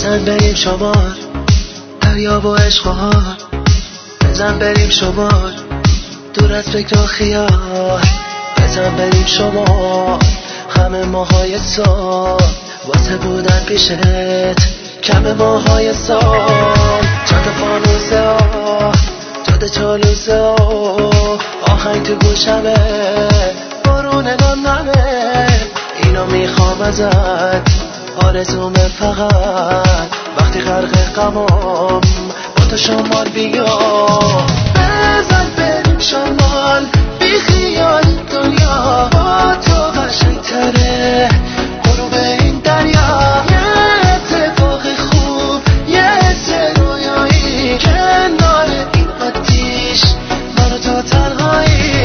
بزن بریم شمال، دریا و عشق و حال. بزن بریم شمال، دور از فکر و خیال. بزن بریم شمال، همه ماهای سال واسه بودن پیشت کم ماهای سال. جاده فانوسه ها، جاده چالوسه ها، آهنگ تو گوشمه، بارون نمه. اینو میخوام ازت، آرزومه فقط وقتی غرق غمام با تو شمال بیام. بزن بریم شمال، بی خیال دنیا با تو قشنگتره. غروب این دریا یه اتفاق خوب، یه حس رویایی کنار این آتیش، من و تو تنهایی.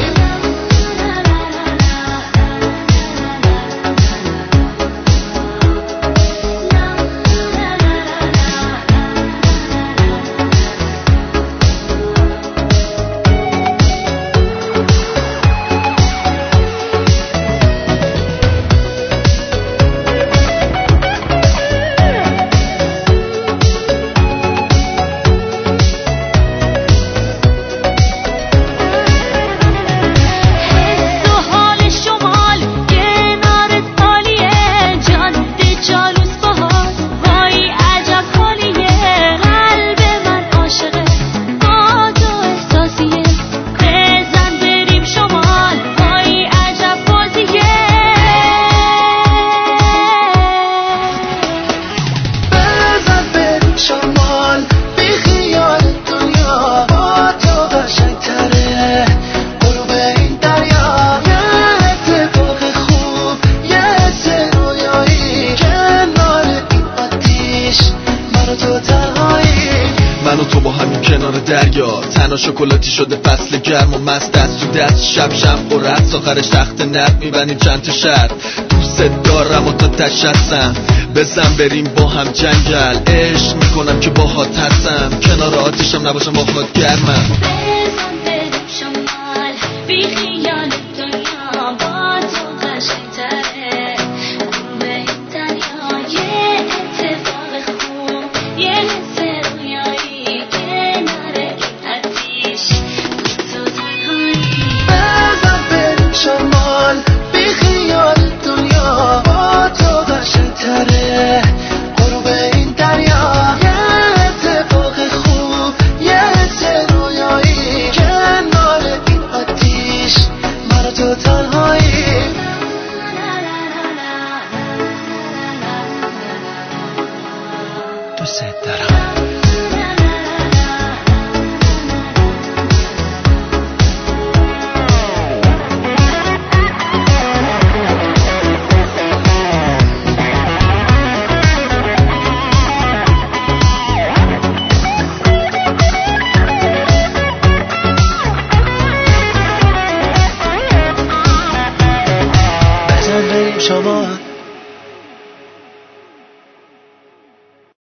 من و تو با همین کنار دریا، تنها شکلاتی شده فصل گرم و مست دست تو دست، شب شم و رقص، آخرش تخت نرد میبنیم چند تا شهر. دوست دارم و تا تشستم، بزن بریم با هم جنگل. عشق میکنم که باهات هستم، کنار آتیشم نباشم باهات گرمم. بزن بریم شمال، بی خیال دنیا با تو قشنگتره. غروب این دریا یه اتفاق خوب، یه حس رویایی کنار این آتیش، تو تنهایی. بزن بریم شمال، بی خیال دنیا با تو قشنگتره. غروب این دریا یه اتفاق خوب، یه حس رویایی کنار این آتیش، من و تو تنهایی. دوست دارم.